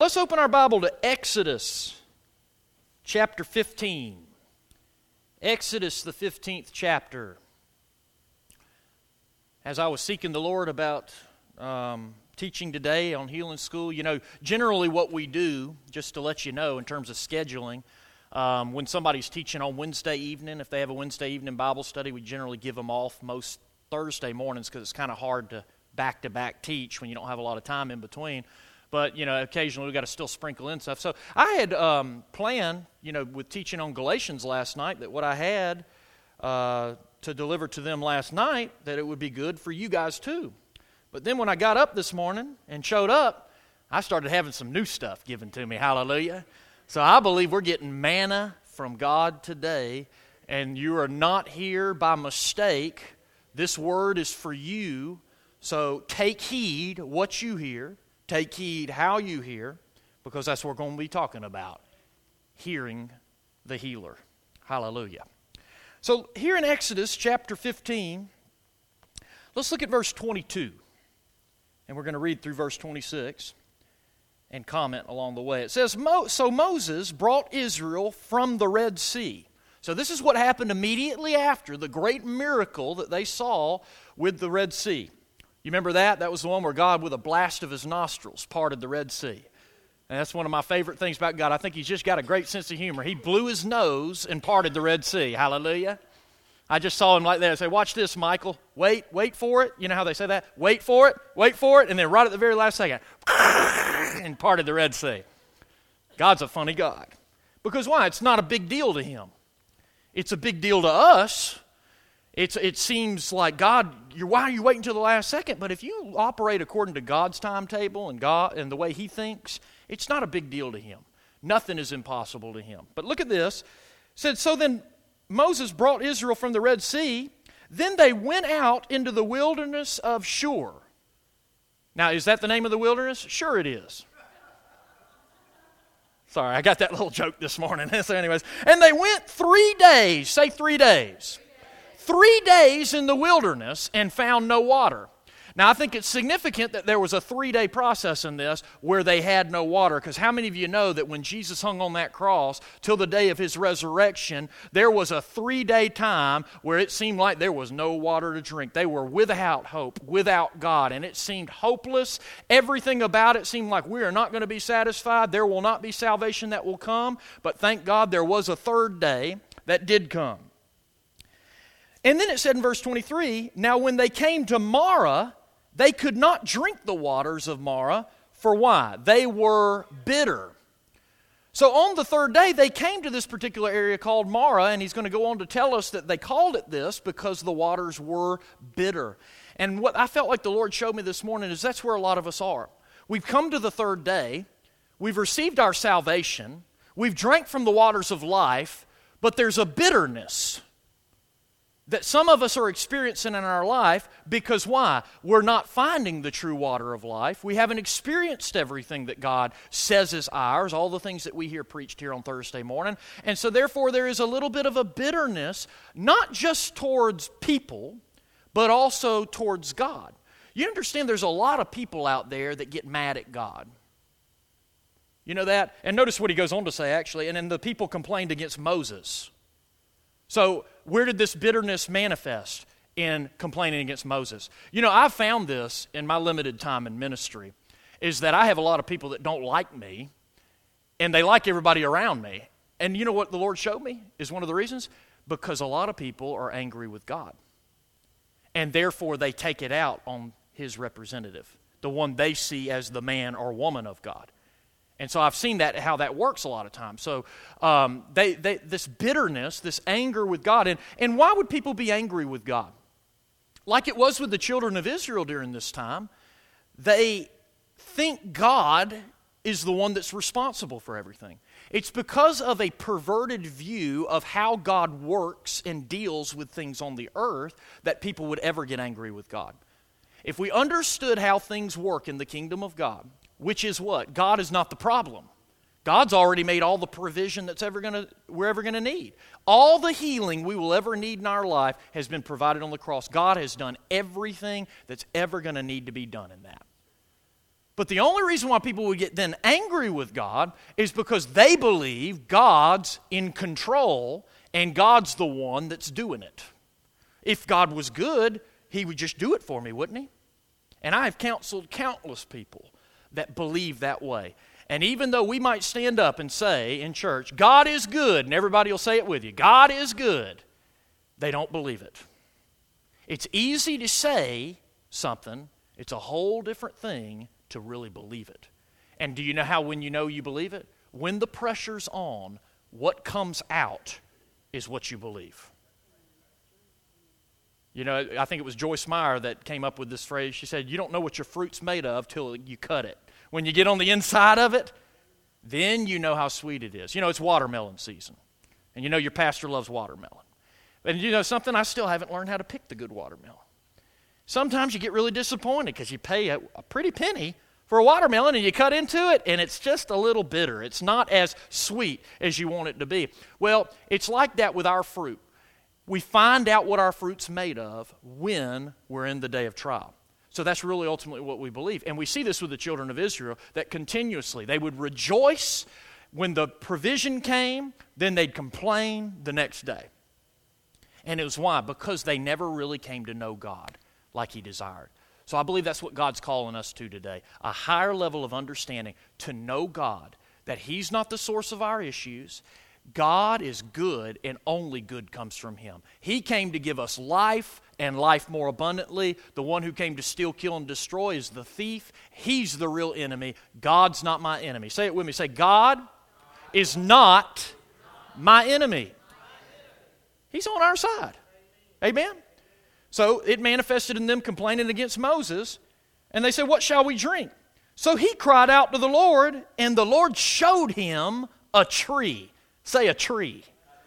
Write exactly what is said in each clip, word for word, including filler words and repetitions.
let's open our Bible to Exodus chapter fifteen. Exodus, the fifteenth chapter. As I was seeking the Lord about um, teaching today on Healing School, you know, generally what we do, just to let you know in terms of scheduling, um, when somebody's teaching on Wednesday evening, if they have a Wednesday evening Bible study, we generally give them off most Thursday mornings because it's kind of hard to back-to-back teach when you don't have a lot of time in between. But, you know, occasionally we've got to still sprinkle in stuff. So I had um, planned, you know, with teaching on Galatians last night, that what I had uh, to deliver to them last night, that it would be good for you guys too. But then when I got up this morning and showed up, I started having some new stuff given to me. Hallelujah. So I believe we're getting manna from God today, and you are not here by mistake. This word is for you, so take heed what you hear. Take heed how you hear, because that's what we're going to be talking about, hearing the healer. Hallelujah. So here in Exodus chapter fifteen, let's look at verse twenty-two. And we're going to read through verse twenty-six and comment along the way. It says, So Moses brought Israel from the Red Sea. So this is what happened immediately after the great miracle that they saw with the Red Sea. You remember that? That was the one where God, with a blast of his nostrils, parted the Red Sea. And that's one of my favorite things about God. I think he's just got a great sense of humor. He blew his nose and parted the Red Sea. Hallelujah. I just saw him like that. I say, watch this, Michael. Wait, wait for it. You know how they say that? Wait for it, wait for it. And then right at the very last second, and parted the Red Sea. God's a funny God. Because why? It's not a big deal to him. It's a big deal to us. It's, it seems like, God, you're, why are you waiting until the last second? But if you operate according to God's timetable and God and the way he thinks, it's not a big deal to him. Nothing is impossible to him. But look at this. It said, so then Moses brought Israel from the Red Sea. Then they went out into the wilderness of Shur. Now, is that the name of the wilderness? Sure it is. Sorry, I got that little joke this morning. So anyways, and they went three days. Say three days. Three days in the wilderness and found no water. Now, I think it's significant that there was a three-day process in this where they had no water, because how many of you know that when Jesus hung on that cross till the day of his resurrection, there was a three-day time where it seemed like there was no water to drink. They were without hope, without God, and it seemed hopeless. Everything about it seemed like we are not going to be satisfied. There will not be salvation that will come, but thank God there was a third day that did come. And then it said in verse twenty-three, now when they came to Marah, they could not drink the waters of Marah, for why? They were bitter. So on the third day, they came to this particular area called Marah, and he's going to go on to tell us that they called it this because the waters were bitter. And what I felt like the Lord showed me this morning is that's where a lot of us are. We've come to the third day, we've received our salvation, we've drank from the waters of life, but there's a bitterness that some of us are experiencing in our life because why? We're not finding the true water of life. We haven't experienced everything that God says is ours, all the things that we hear preached here on Thursday morning. And so therefore there is a little bit of a bitterness, not just towards people, but also towards God. You understand there's a lot of people out there that get mad at God. You know that? And notice what he goes on to say actually, and then the people complained against Moses. So where did this bitterness manifest? In complaining against Moses. You know, I've found this in my limited time in ministry, is that I have a lot of people that don't like me, and they like everybody around me. And you know what the Lord showed me is one of the reasons? Because a lot of people are angry with God. And therefore they take it out on his representative, the one they see as the man or woman of God. And so I've seen that, how that works a lot of times. So um, they, they, this bitterness, this anger with God. And, and why would people be angry with God? Like it was with the children of Israel during this time, they think God is the one that's responsible for everything. It's because of a perverted view of how God works and deals with things on the earth that people would ever get angry with God. If we understood how things work in the kingdom of God, which is what? God is not the problem. God's already made all the provision that's ever going to we're ever going to need. All the healing we will ever need in our life has been provided on the cross. God has done everything that's ever going to need to be done in that. But the only reason why people would get then angry with God is because they believe God's in control and God's the one that's doing it. If God was good, He would just do it for me, wouldn't He? And I have counseled countless people that believe that way. And even though we might stand up and say in church, God is good, and everybody will say it with you, God is good, they don't believe it. It's easy to say something. It's a whole different thing to really believe it. And do you know how when you know you believe it? When the pressure's on, what comes out is what you believe. You know, I think it was Joyce Meyer that came up with this phrase. She said, you don't know what your fruit's made of till you cut it. When you get on the inside of it, then you know how sweet it is. You know, it's watermelon season. And you know your pastor loves watermelon. And you know something? I still haven't learned how to pick the good watermelon. Sometimes you get really disappointed because you pay a, a pretty penny for a watermelon and you cut into it and it's just a little bitter. It's not as sweet as you want it to be. Well, it's like that with our fruit. We find out what our fruit's made of when we're in the day of trial. So that's really ultimately what we believe. And we see this with the children of Israel, that continuously they would rejoice when the provision came, then they'd complain the next day. And it was why? Because they never really came to know God like He desired. So I believe that's what God's calling us to today. A higher level of understanding, to know God, that He's not the source of our issues. God is good and only good comes from Him. He came to give us life and life more abundantly. The one who came to steal, kill, and destroy is the thief. He's the real enemy. God's not my enemy. Say it with me. Say, God is not my enemy. He's on our side. Amen? So it manifested in them complaining against Moses, and they said, what shall we drink? So he cried out to the Lord, and the Lord showed him a tree. Say a tree.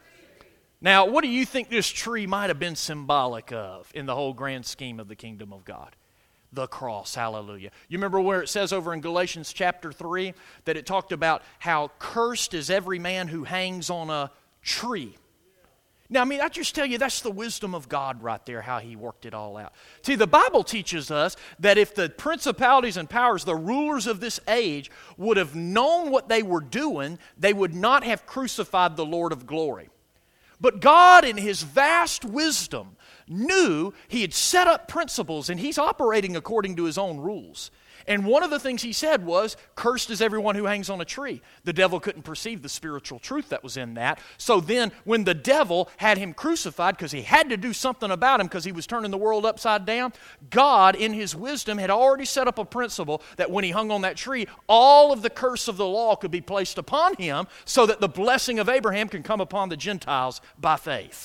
Now, what do you think this tree might have been symbolic of in the whole grand scheme of the kingdom of God? The cross, hallelujah. You remember where it says over in Galatians chapter three that it talked about how cursed is every man who hangs on a tree. Now, I mean, I just tell you, that's the wisdom of God right there, how He worked it all out. See, the Bible teaches us that if the principalities and powers, the rulers of this age, would have known what they were doing, they would not have crucified the Lord of glory. But God, in His vast wisdom, knew He had set up principles, and He's operating according to His own rules. And one of the things He said was, cursed is everyone who hangs on a tree. The devil couldn't perceive the spiritual truth that was in that. So then when the devil had Him crucified, because he had to do something about Him because he was turning the world upside down, God in His wisdom had already set up a principle that when He hung on that tree, all of the curse of the law could be placed upon Him so that the blessing of Abraham can come upon the Gentiles by faith.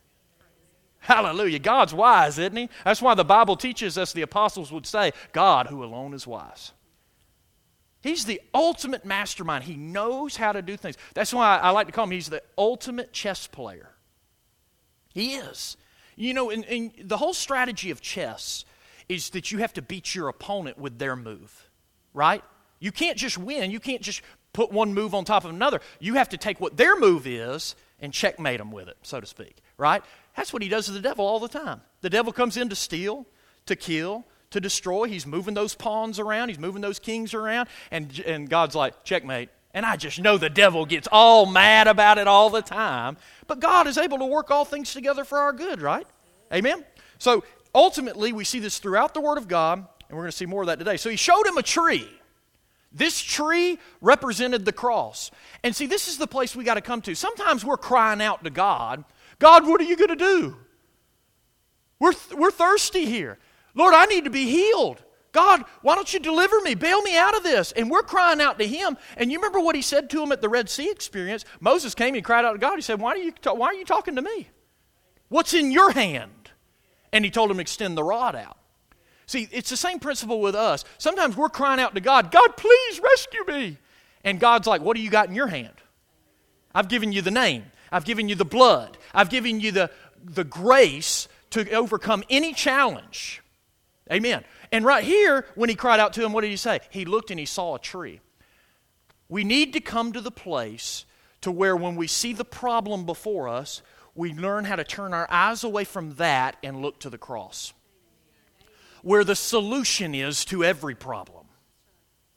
Hallelujah. God's wise, isn't He? That's why the Bible teaches us, the apostles would say, God who alone is wise. He's the ultimate mastermind. He knows how to do things. That's why I like to call Him, He's the ultimate chess player. He is. You know, in, in the whole strategy of chess is that you have to beat your opponent with their move, right? You can't just win. You can't just put one move on top of another. You have to take what their move is and checkmate them with it, so to speak, right? That's what he does to the devil all the time. The devil comes in to steal, to kill, to destroy. He's moving those pawns around. He's moving those kings around. And, and God's like, checkmate. And I just know the devil gets all mad about it all the time. But God is able to work all things together for our good, right? Amen? So ultimately, we see this throughout the Word of God, and we're going to see more of that today. So He showed him a tree. This tree represented the cross. And see, this is the place we got to come to. Sometimes we're crying out to God, God, what are you going to do? We're, we're thirsty here. Lord, I need to be healed. God, why don't you deliver me? Bail me out of this. And we're crying out to Him. And you remember what He said to him at the Red Sea experience? Moses came and he cried out to God. He said, why are you, ta- why are you talking to me? What's in your hand? And He told him to extend the rod out. See, it's the same principle with us. Sometimes we're crying out to God, God, please rescue me. And God's like, what do you got in your hand? I've given you the name. I've given you the blood. I've given you the, the grace to overcome any challenge. Amen. And right here, when He cried out to him, what did He say? He looked and He saw a tree. We need to come to the place to where when we see the problem before us, we learn how to turn our eyes away from that and look to the cross, where the solution is to every problem.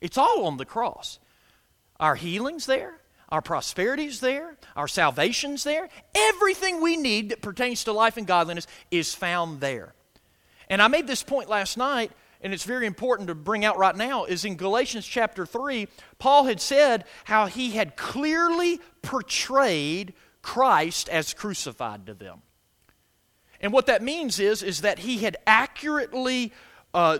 It's all on the cross. Our healing's there. Our prosperity's there. Our salvation's there. Everything we need that pertains to life and godliness is found there. And I made this point last night, and it's very important to bring out right now, is in Galatians chapter three, Paul had said how he had clearly portrayed Christ as crucified to them. And what that means is, is that he had accurately uh,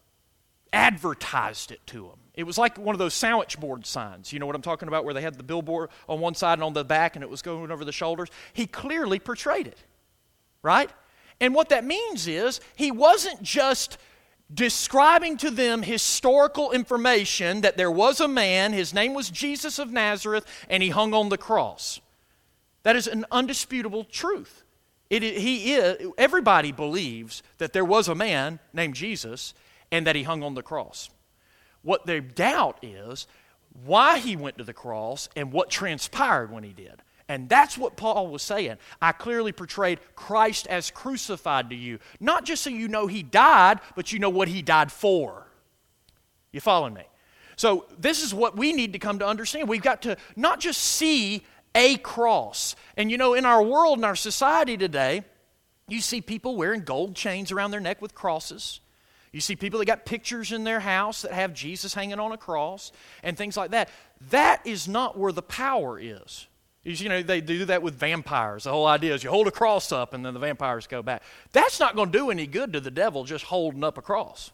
advertised it to them. It was like one of those sandwich board signs. You know what I'm talking about, where they had the billboard on one side and on the back, and it was going over the shoulders. He clearly portrayed it, right? And what that means is he wasn't just describing to them historical information that there was a man, his name was Jesus of Nazareth, and he hung on the cross. That is an undisputable truth. It, he is, everybody believes that there was a man named Jesus and that he hung on the cross. What they doubt is why he went to the cross and what transpired when he did. And that's what Paul was saying. I clearly portrayed Christ as crucified to you. Not just so you know he died, but you know what he died for. You following me? So this is what we need to come to understand. We've got to not just see a cross. And you know, in our world, in our society today, you see people wearing gold chains around their neck with crosses. You see people that got pictures in their house that have Jesus hanging on a cross and things like that. That is not where the power is. You know, they do that with vampires. The whole idea is you hold a cross up and then the vampires go back. That's not going to do any good to the devil just holding up a cross.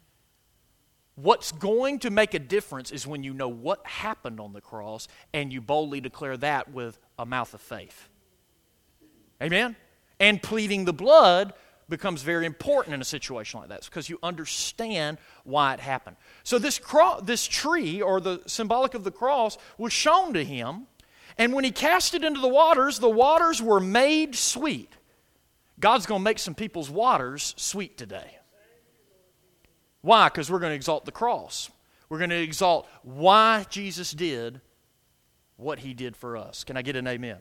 What's going to make a difference is when you know what happened on the cross and you boldly declare that with a mouth of faith. Amen? And pleading the blood becomes very important in a situation like that because you understand why it happened. So this cro- this tree, or the symbolic of the cross, was shown to him, and when he cast it into the waters, the waters were made sweet. God's going to make some people's waters sweet today. Why? Because we're going to exalt the cross. We're going to exalt why Jesus did what he did for us. Can I get an amen?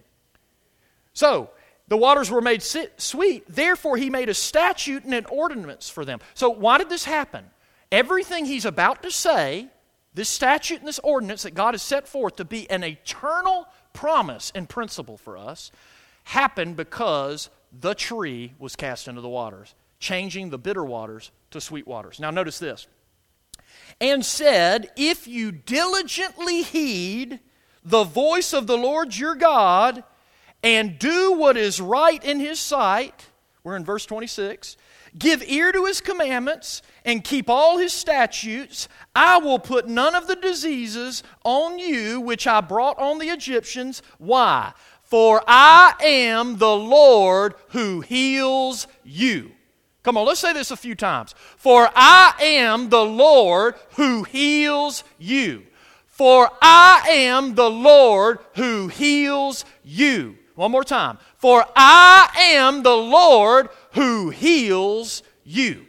So, the waters were made sweet, therefore he made a statute and an ordinance for them. So why did this happen? Everything he's about to say, this statute and this ordinance that God has set forth to be an eternal promise and principle for us, happened because the tree was cast into the waters, changing the bitter waters to sweet waters. Now notice this. And said, if you diligently heed the voice of the Lord your God, and do what is right in his sight, we're in verse twenty-six, give ear to his commandments, and keep all his statutes, I will put none of the diseases on you which I brought on the Egyptians. Why? For I am the Lord who heals you. Come on, let's say this a few times. For I am the Lord who heals you. For I am the Lord who heals you. One more time. For I am the Lord who heals you.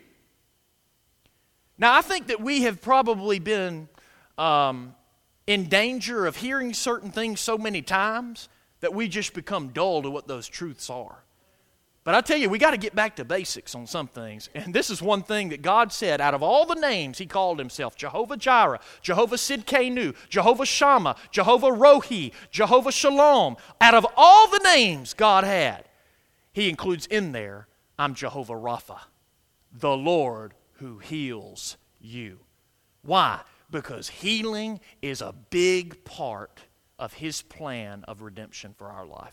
Now, I think that we have probably been um, in danger of hearing certain things so many times that we just become dull to what those truths are. But I tell you, we got to get back to basics on some things. And this is one thing that God said. Out of all the names he called himself, Jehovah Jireh, Jehovah Sidkenu, Jehovah Shammah, Jehovah Rohi, Jehovah Shalom. Out of all the names God had, he includes in there, I'm Jehovah Rapha, the Lord who heals you. Why? Because healing is a big part of his plan of redemption for our life.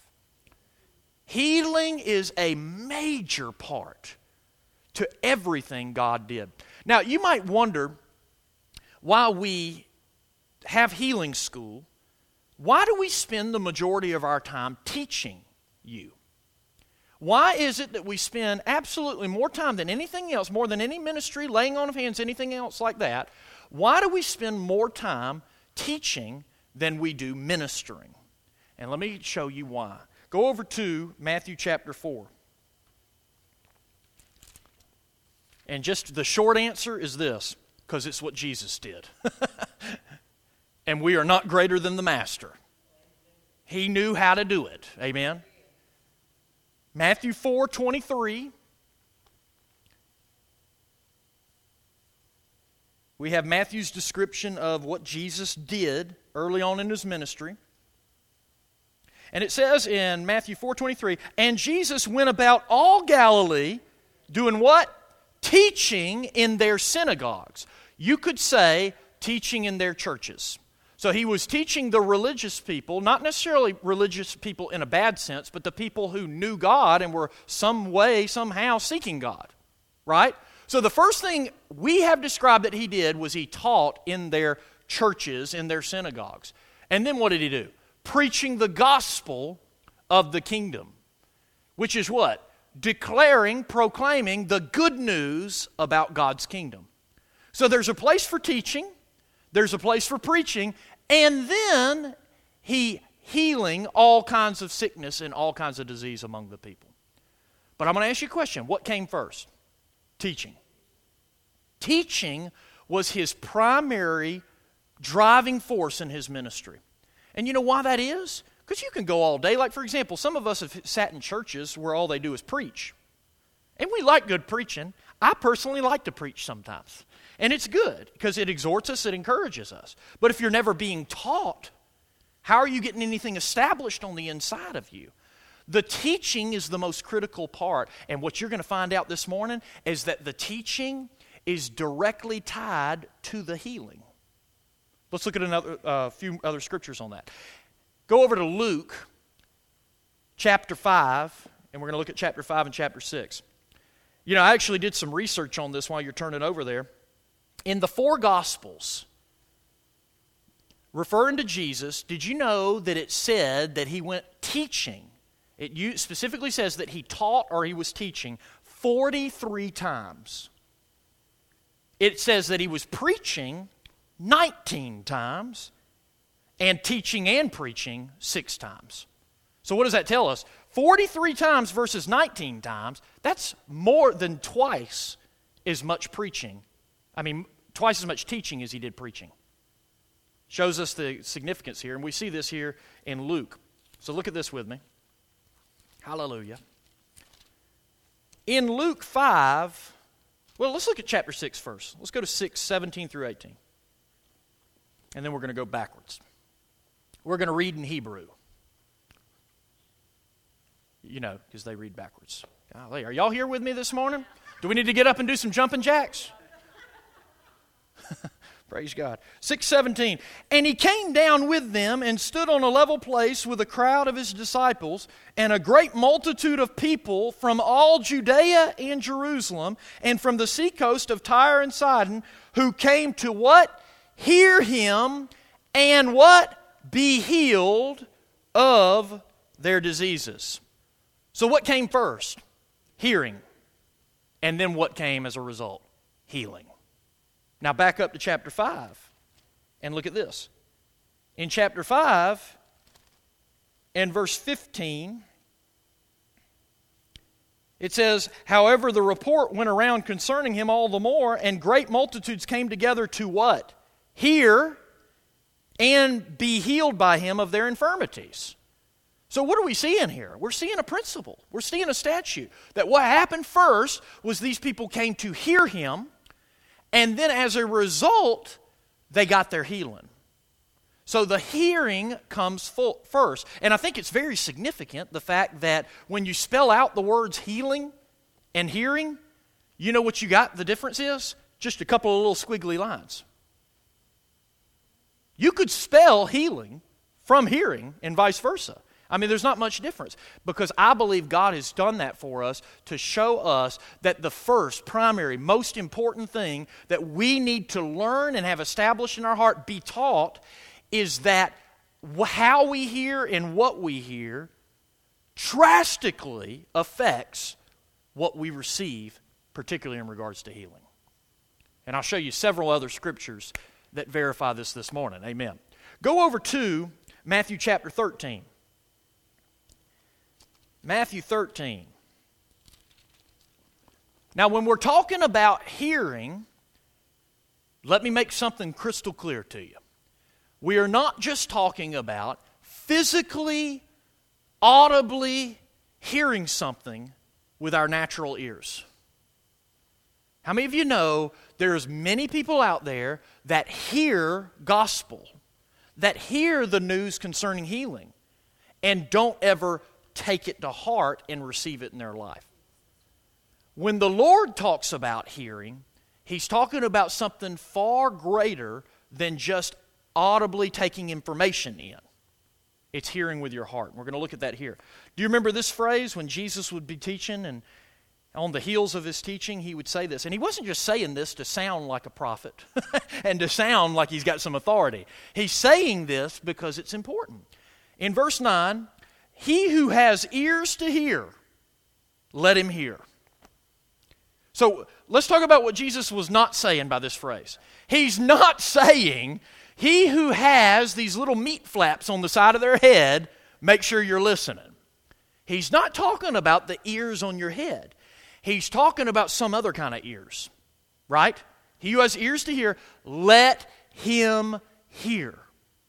Healing is a major part to everything God did. Now, you might wonder, while we have healing school, why do we spend the majority of our time teaching you? Why is it that we spend absolutely more time than anything else, more than any ministry, laying on of hands, anything else like that? Why do we spend more time teaching than we do ministering? And let me show you why. Go over to Matthew chapter four. And just the short answer is this, because it's what Jesus did. And we are not greater than the Master. He knew how to do it. Amen? Matthew four twenty-three. We have Matthew's description of what Jesus did early on in his ministry. And it says in Matthew four twenty-three, and Jesus went about all Galilee, doing what? Teaching in their synagogues. You could say teaching in their churches. So he was teaching the religious people, not necessarily religious people in a bad sense, but the people who knew God and were some way, somehow seeking God, right? So the first thing we have described that he did was he taught in their churches, in their synagogues. And then what did he do? Preaching the gospel of the kingdom, which is what? Declaring, proclaiming the good news about God's kingdom. So there's a place for teaching, there's a place for preaching, and then he healing all kinds of sickness and all kinds of disease among the people. But I'm going to ask you a question. What came first? Teaching. Teaching was his primary driving force in his ministry. And you know why that is? Because you can go all day. Like, for example, some of us have sat in churches where all they do is preach. And we like good preaching. I personally like to preach sometimes. And it's good because it exhorts us, it encourages us. But if you're never being taught, how are you getting anything established on the inside of you? The teaching is the most critical part. And what you're going to find out this morning is that the teaching is directly tied to the healing. Let's look at another uh, few other scriptures on that. Go over to Luke chapter five, and we're going to look at chapter five and chapter six. You know, I actually did some research on this while you're turning over there. In the four Gospels, referring to Jesus, did you know that it said that he went teaching? It specifically says that he taught or he was teaching forty-three times. It says that he was preaching nineteen times and teaching and preaching six times. So what does that tell us? forty-three times versus nineteen times, that's more than twice as much preaching. I mean, twice as much teaching as he did preaching. Shows us the significance here, and we see this here in Luke. So look at this with me. Hallelujah. In Luke five, well, let's look at chapter six first. Let's go to six, seventeen through eighteen. And then we're going to go backwards. We're going to read in Hebrew. You know, because they read backwards. Golly, are y'all here with me this morning? Do we need to get up and do some jumping jacks? Praise God. six seventeen. And he came down with them and stood on a level place with a crowd of his disciples and a great multitude of people from all Judea and Jerusalem and from the seacoast of Tyre and Sidon, who came to what? Hear him and what? Be healed of their diseases. So what came first? Hearing. And then what came as a result? Healing. Now back up to chapter five and look at this. In chapter five and verse fifteen, it says, however, the report went around concerning him all the more, and great multitudes came together to what? Hear and be healed by him of their infirmities. So what are we seeing here? We're seeing a principle. We're seeing a statute. That what happened first was these people came to hear him, and then as a result, they got their healing. So the hearing comes full, first. And I think it's very significant, the fact that when you spell out the words healing and hearing, you know what you got the difference is? Just a couple of little squiggly lines. You could spell healing from hearing and vice versa. I mean, there's not much difference, because I believe God has done that for us to show us that the first, primary, most important thing that we need to learn and have established in our heart, be taught, is that how we hear and what we hear drastically affects what we receive, particularly in regards to healing. And I'll show you several other scriptures that verify this this morning. Amen. Go over to Matthew chapter thirteen. Matthew thirteen. Now, when we're talking about hearing, let me make something crystal clear to you. We are not just talking about physically, audibly hearing something with our natural ears. How many of you know there's many people out there that hear gospel, that hear the news concerning healing, and don't ever take it to heart and receive it in their life. When the Lord talks about hearing, He's talking about something far greater than just audibly taking information in. It's hearing with your heart. We're going to look at that here. Do you remember this phrase when Jesus would be teaching, and on the heels of His teaching, He would say this. And He wasn't just saying this to sound like a prophet and to sound like He's got some authority. He's saying this because it's important. In verse nine, he who has ears to hear, let him hear. So let's talk about what Jesus was not saying by this phrase. He's not saying, he who has these little meat flaps on the side of their head, make sure you're listening. He's not talking about the ears on your head. He's talking about some other kind of ears, right? He who has ears to hear, let him hear.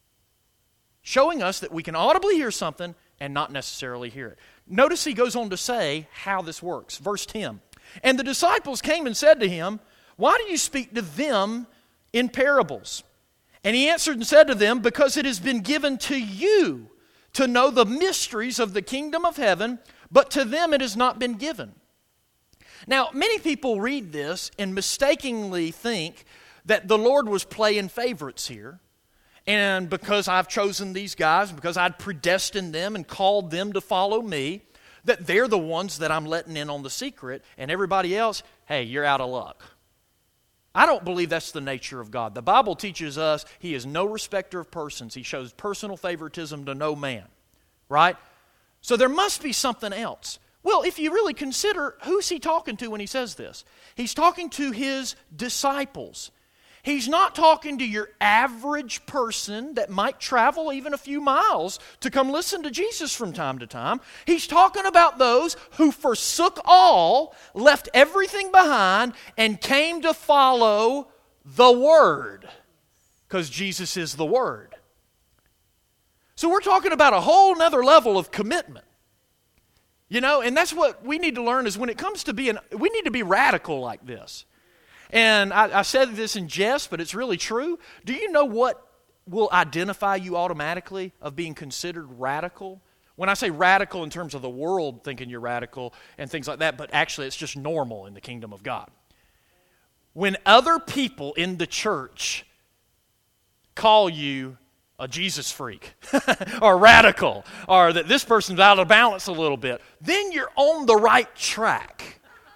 Showing us that we can audibly hear something and not necessarily hear it. Notice he goes on to say how this works. Verse ten. And the disciples came and said to him, why do you speak to them in parables? And he answered and said to them, because it has been given to you to know the mysteries of the kingdom of heaven, but to them it has not been given. Now, many people read this and mistakenly think that the Lord was playing favorites here. And because I've chosen these guys, because I'd predestined them and called them to follow me, that they're the ones that I'm letting in on the secret, and everybody else, hey, you're out of luck. I don't believe that's the nature of God. The Bible teaches us He is no respecter of persons. He shows personal favoritism to no man, right? So there must be something else. Well, if you really consider, who's He talking to when He says this? He's talking to His disciples. He's not talking to your average person that might travel even a few miles to come listen to Jesus from time to time. He's talking about those who forsook all, left everything behind, and came to follow the Word. Because Jesus is the Word. So we're talking about a whole nother level of commitment. You know, and that's what we need to learn is when it comes to being, we need to be radical like this. And I, I said this in jest, but it's really true. Do you know what will identify you automatically of being considered radical? When I say radical in terms of the world thinking you're radical and things like that, but actually it's just normal in the kingdom of God. When other people in the church call you a Jesus freak or radical or that this person's out of balance a little bit, then you're on the right track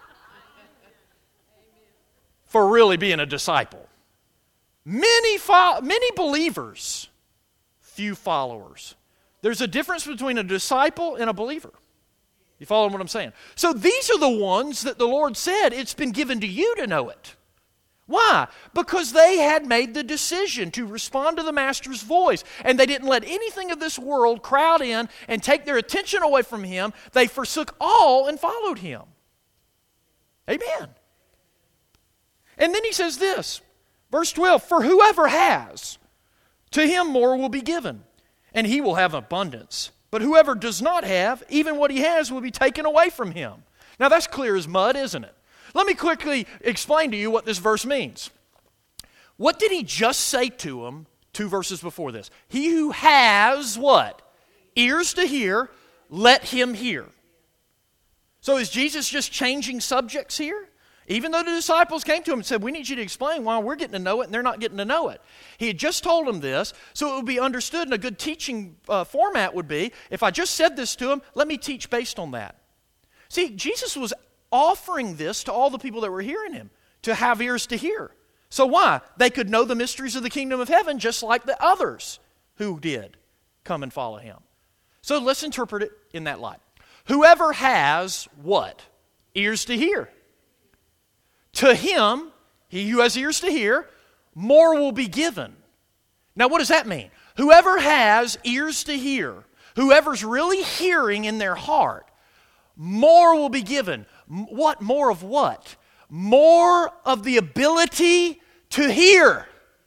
for really being a disciple. Many fo- many believers, few followers. There's a difference between a disciple and a believer. You follow what I'm saying? So these are the ones that the Lord said, it's been given to you to know it. Why? Because they had made the decision to respond to the Master's voice, and they didn't let anything of this world crowd in and take their attention away from Him. They forsook all and followed Him. Amen. And then he says this, verse twelve, for whoever has, to him more will be given, and he will have abundance. But whoever does not have, even what he has will be taken away from him. Now that's clear as mud, isn't it? Let me quickly explain to you what this verse means. What did he just say to them two verses before this? He who has what? Ears to hear, let him hear. So is Jesus just changing subjects here? Even though the disciples came to him and said, we need you to explain why we're getting to know it and they're not getting to know it. He had just told them this, so it would be understood, and a good teaching uh, format would be, if I just said this to them, let me teach based on that. See, Jesus was offering this to all the people that were hearing Him, to have ears to hear. So why? They could know the mysteries of the kingdom of heaven just like the others who did come and follow Him. So let's interpret it in that light. Whoever has what? Ears to hear. To him, he who has ears to hear, more will be given. Now what does that mean? Whoever has ears to hear, whoever's really hearing in their heart, more will be given. What? More of what? More of the ability to hear.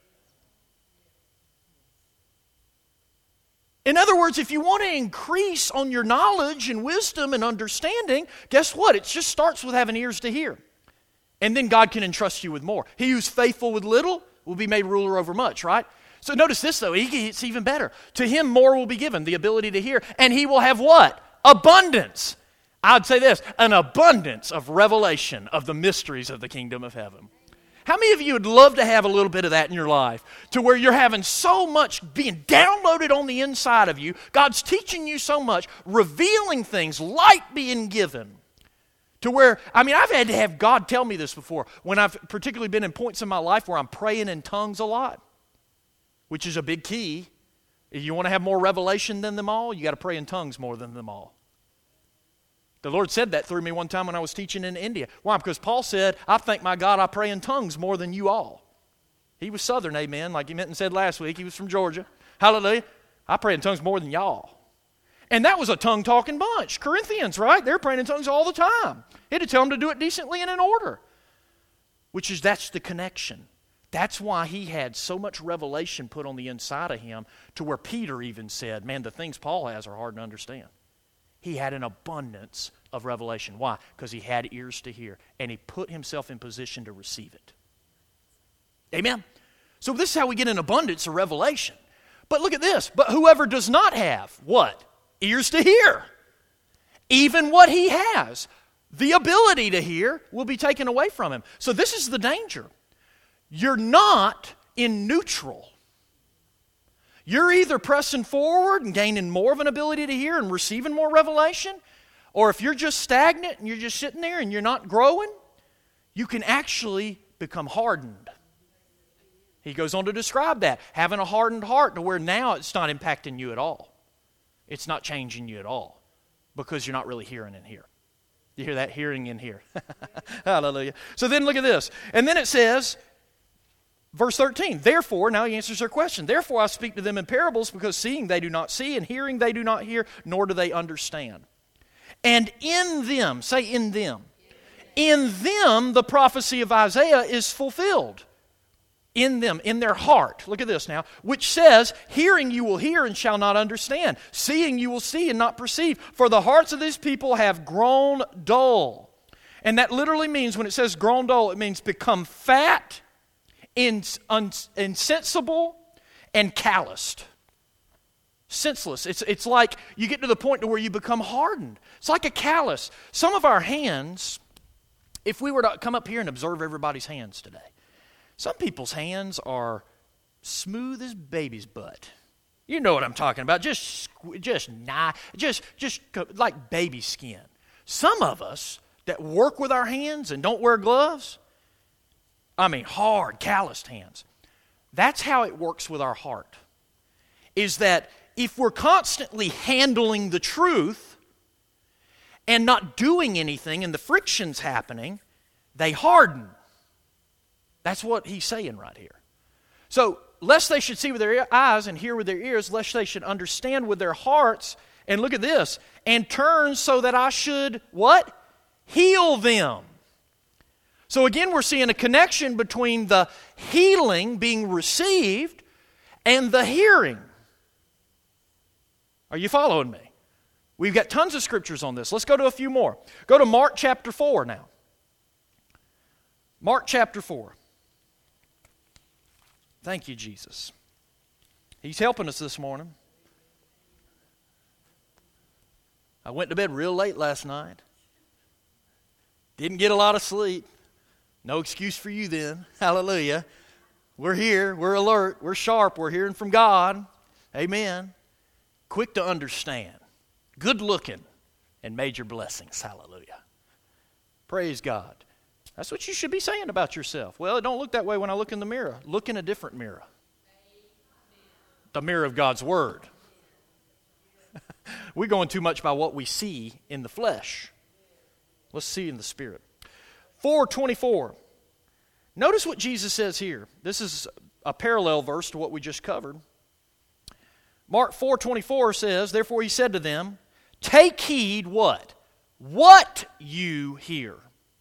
In other words, if you want to increase on your knowledge and wisdom and understanding, guess what? It just starts with having ears to hear. And then God can entrust you with more. He who's faithful with little will be made ruler over much, right? So notice this, though. It's even better. To him more will be given, the ability to hear. And he will have what? Abundance. I'd say this, an abundance of revelation of the mysteries of the kingdom of heaven. How many of you would love to have a little bit of that in your life, to where you're having so much being downloaded on the inside of you, God's teaching you so much, revealing things, light being given, to where, I mean, I've had to have God tell me this before, when I've particularly been in points in my life where I'm praying in tongues a lot, which is a big key. If you want to have more revelation than them all, you got to pray in tongues more than them all. The Lord said that through me one time when I was teaching in India. Why? Because Paul said, I thank my God I pray in tongues more than you all. He was Southern, amen, like he meant and said last week. He was from Georgia. Hallelujah. I pray in tongues more than y'all. And that was a tongue-talking bunch. Corinthians, right? They're praying in tongues all the time. He had to tell them to do it decently and in order. Which is, that's the connection. That's why he had so much revelation put on the inside of him, to where Peter even said, man, the things Paul has are hard to understand. He had an abundance of revelation. Why? Because he had ears to hear, and he put himself in position to receive it. Amen? So this is how we get an abundance of revelation. But look at this. But whoever does not have, what? Ears to hear. Even what he has, the ability to hear, will be taken away from him. So this is the danger. You're not in neutral. You're either pressing forward and gaining more of an ability to hear and receiving more revelation, or if you're just stagnant and you're just sitting there and you're not growing, you can actually become hardened. He goes on to describe that, having a hardened heart to where now it's not impacting you at all. It's not changing you at all because you're not really hearing in here. You hear that? Hearing in here. Hallelujah. So then look at this. And then it says, verse thirteen, therefore, now he answers their question. Therefore I speak to them in parables, because seeing they do not see, and hearing they do not hear, nor do they understand. And in them, say in them, in them the prophecy of Isaiah is fulfilled. In them, in their heart. Look at this now. Which says, hearing you will hear and shall not understand. Seeing you will see and not perceive. For the hearts of these people have grown dull. And that literally means, when it says grown dull, it means become fat, ins- un- insensible, and calloused. Senseless. It's, it's like you get to the point to where you become hardened. It's like a callus. Some of our hands, if we were to come up here and observe everybody's hands today, some people's hands are smooth as baby's butt. You know what I'm talking about. Just, just, nah, just, just like baby skin. Some of us that work with our hands and don't wear gloves, I mean hard, calloused hands. That's how it works with our heart. Is that if we're constantly handling the truth and not doing anything and the friction's happening, they harden. That's what he's saying right here. So, lest they should see with their eyes and hear with their ears, lest they should understand with their hearts, and look at this, and turn so that I should, what? Heal them. So again, we're seeing a connection between the healing being received and the hearing. Are you following me? We've got tons of scriptures on this. Let's go to a few more. Go to Mark chapter four now. Mark chapter four. Thank you, Jesus. He's helping us this morning. I went to bed real late last night. Didn't get a lot of sleep. No excuse for you then. Hallelujah. We're here. We're alert. We're sharp. We're hearing from God. Amen. Quick to understand. Good looking. And major blessings. Hallelujah. Praise God. That's what you should be saying about yourself. Well, it don't look that way when I look in the mirror. Look in a different mirror. The mirror of God's Word. We're going too much by what we see in the flesh. Let's see in the Spirit. four twenty-four. Notice what Jesus says here. This is a parallel verse to what we just covered. Mark four twenty-four says, therefore he said to them, take heed what? What you hear.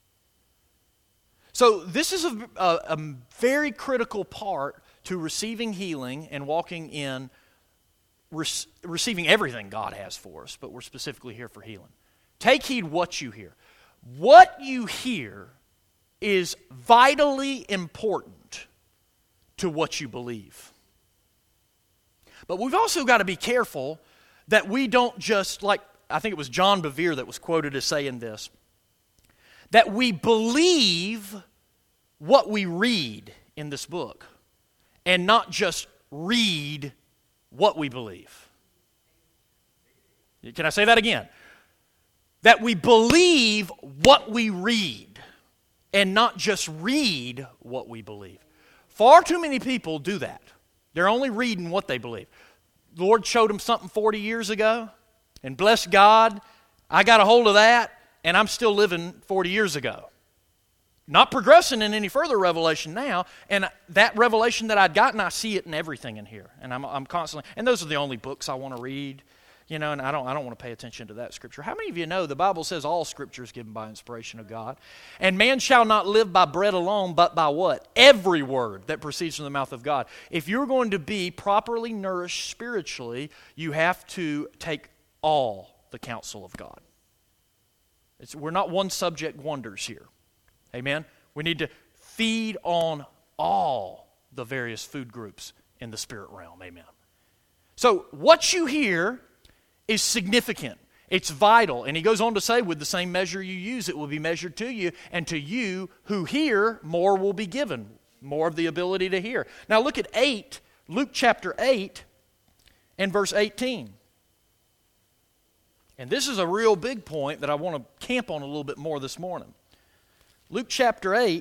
So this is a, a, a very critical part to receiving healing and walking in, re- receiving everything God has for us, but we're specifically here for healing. Take heed what you hear. What you hear is vitally important to what you believe. But we've also got to be careful that we don't just, like, I think it was John Bevere that was quoted as saying this, that we believe what we read in this book and not just read what we believe. Can I say that again? That we believe what we read and not just read what we believe. Far too many people do that. They're only reading what they believe. The Lord showed them something forty years ago, and bless God, I got a hold of that, and I'm still living forty years ago. Not progressing in any further revelation now, and that revelation that I'd gotten, I see it in everything in here, and I'm, I'm constantly, and those are the only books I want to read, you know, and I don't, I don't want to pay attention to that Scripture. How many of you know the Bible says all Scripture is given by inspiration of God, and man shall not live by bread alone, but by what? Every word that proceeds from the mouth of God. If you're going to be properly nourished spiritually, you have to take all the counsel of God. It's, we're not one subject wonders here. Amen? We need to feed on all the various food groups in the spirit realm. Amen? So what you hear is significant. It's vital. And he goes on to say, with the same measure you use, it will be measured to you. And to you who hear, more will be given. More of the ability to hear. Now look at eight, Luke chapter eight and verse eighteen. And this is a real big point that I want to camp on a little bit more this morning. Luke chapter eight,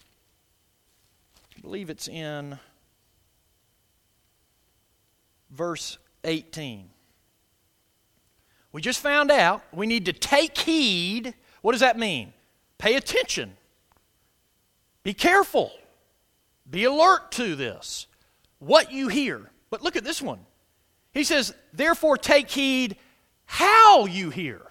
I believe it's in verse eighteen. We just found out we need to take heed. What does that mean? Pay attention. Be careful. Be alert to this. What you hear. But look at this one. He says, therefore take heed how you hear.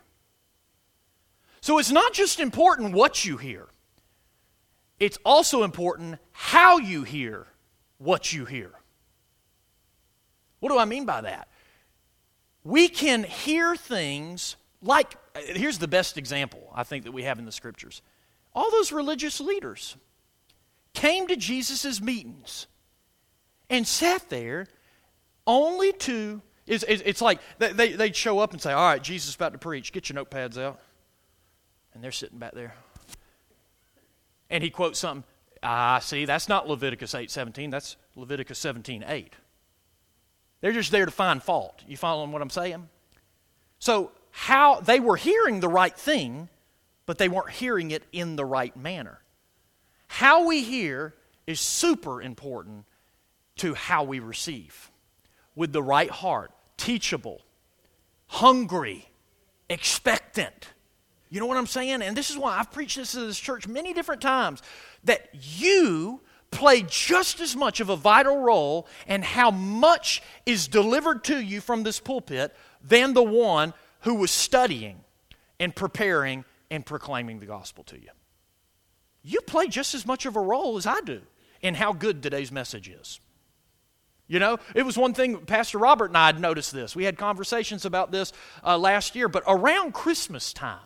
So it's not just important what you hear. It's also important how you hear what you hear. What do I mean by that? We can hear things like, here's the best example I think that we have in the Scriptures. All those religious leaders came to Jesus' meetings and sat there only to, it's, it's like they, they'd show up and say, all right, Jesus is about to preach, get your notepads out. And they're sitting back there. And he quotes something, ah, see, that's not Leviticus eight seventeen, that's Leviticus seventeen eight. They're just there to find fault. You following what I'm saying? So how they were hearing the right thing, but they weren't hearing it in the right manner. How we hear is super important to how we receive. With the right heart, teachable, hungry, expectant. You know what I'm saying? And this is why I've preached this to this church many different times, that you play just as much of a vital role in how much is delivered to you from this pulpit than the one who was studying and preparing and proclaiming the gospel to you. You play just as much of a role as I do in how good today's message is. You know, it was one thing, Pastor Robert and I had noticed this. We had conversations about this uh, last year, but around Christmas time,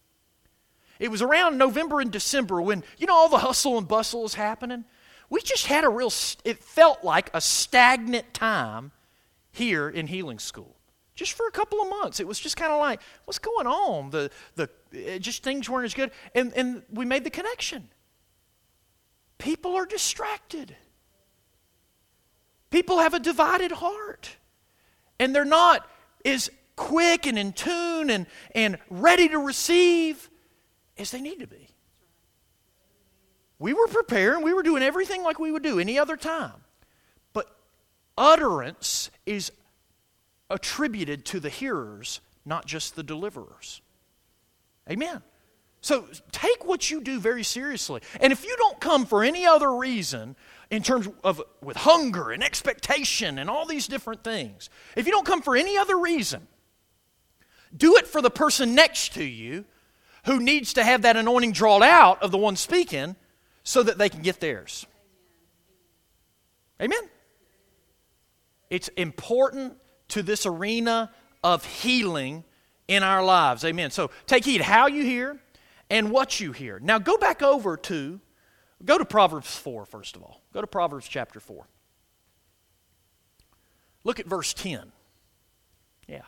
it was around November and December when, you know, all the hustle and bustle is happening. We just had a real, it felt like a stagnant time here in Healing School. Just for a couple of months. It was just kind of like, what's going on? The the it just things weren't as good. And, and we made the connection. People are distracted. People have a divided heart. And they're not as quick and in tune and, and ready to receive as they need to be. We were preparing. We were doing everything like we would do any other time. But utterance is attributed to the hearers, not just the deliverers. Amen. So take what you do very seriously. And if you don't come for any other reason, in terms of with hunger and expectation and all these different things, if you don't come for any other reason, do it for the person next to you who needs to have that anointing drawn out of the one speaking so that they can get theirs. Amen? It's important to this arena of healing in our lives. Amen. So take heed how you hear and what you hear. Now go back over to Go to Proverbs four, first of all. Go to Proverbs chapter four. Look at verse ten. Yeah.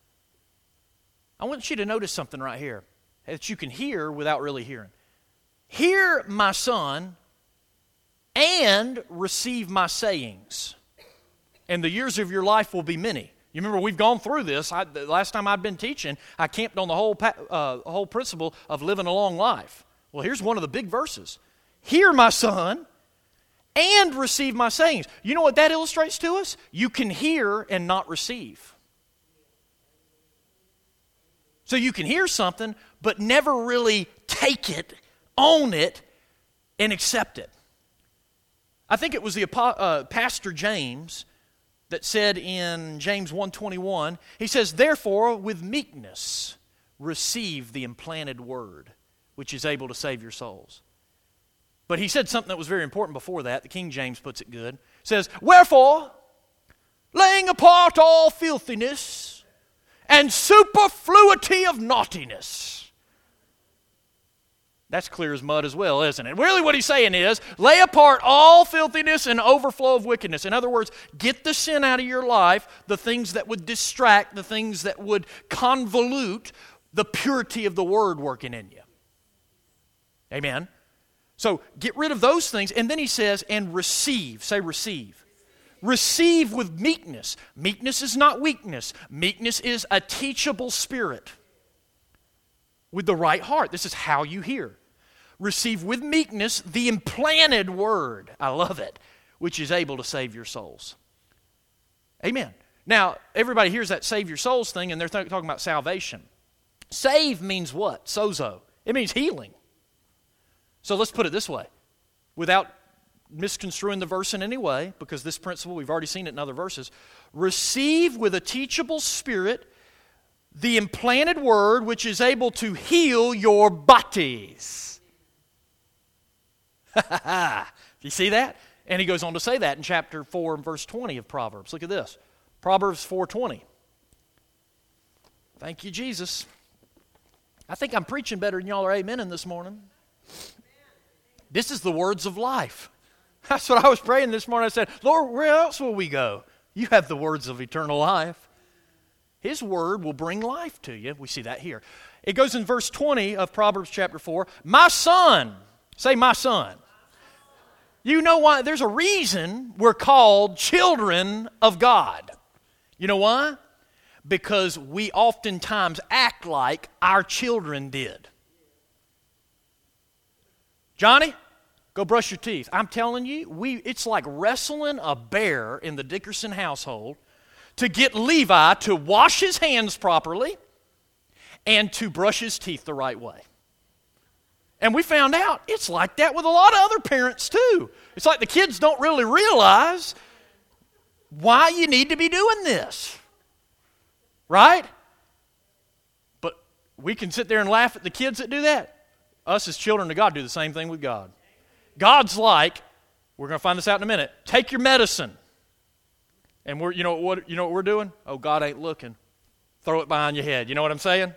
I want you to notice something right here that you can hear without really hearing. Hear, my son, and receive my sayings, and the years of your life will be many. You remember, we've gone through this. I, the last time I'd been teaching, I camped on the whole, uh, whole principle of living a long life. Well, here's one of the big verses. Hear, my son, and receive my sayings. You know what that illustrates to us? You can hear and not receive. So you can hear something, but never really take it, own it, and accept it. I think it was the uh, Pastor James that said in James one twenty-one, he says, therefore, with meekness, receive the implanted word, which is able to save your souls. But he said something that was very important before that. The King James puts it good. It says, wherefore, laying apart all filthiness and superfluity of naughtiness. That's clear as mud as well, isn't it? Really what he's saying is, lay apart all filthiness and overflow of wickedness. In other words, get the sin out of your life, the things that would distract, the things that would convolute the purity of the word working in you. Amen? So get rid of those things, and then he says, and receive. Say receive. Receive with meekness. Meekness is not weakness. Meekness is a teachable spirit with the right heart. This is how you hear. Receive with meekness the implanted word. I love it. Which is able to save your souls. Amen. Now, everybody hears that save your souls thing, and they're th- talking about salvation. Save means what? Sozo. It means healing. So let's put it this way. Without misconstruing the verse in any way, because this principle, we've already seen it in other verses. Receive with a teachable spirit the implanted word which is able to heal your bodies. You see that? And he goes on to say that in chapter four and verse twenty of Proverbs. Look at this. Proverbs four twenty. Thank you, Jesus. I think I'm preaching better than y'all are amening this morning. This is the words of life. That's what I was praying this morning. I said, Lord, where else will we go? You have the words of eternal life. His word will bring life to you. We see that here. It goes in verse twenty of Proverbs chapter four. My son, say my son. You know why? There's a reason we're called children of God. You know why? Because we oftentimes act like our children did. Johnny, go brush your teeth. I'm telling you, we it's like wrestling a bear in the Dickerson household to get Levi to wash his hands properly and to brush his teeth the right way. And we found out it's like that with a lot of other parents too. It's like the kids don't really realize why you need to be doing this. Right? But we can sit there and laugh at the kids that do that. Us as children of God do the same thing with God. God's like, we're going to find this out in a minute, take your medicine. And we're, you know what, you know what we're doing? Oh, God ain't looking. Throw it behind your head. You know what I'm saying?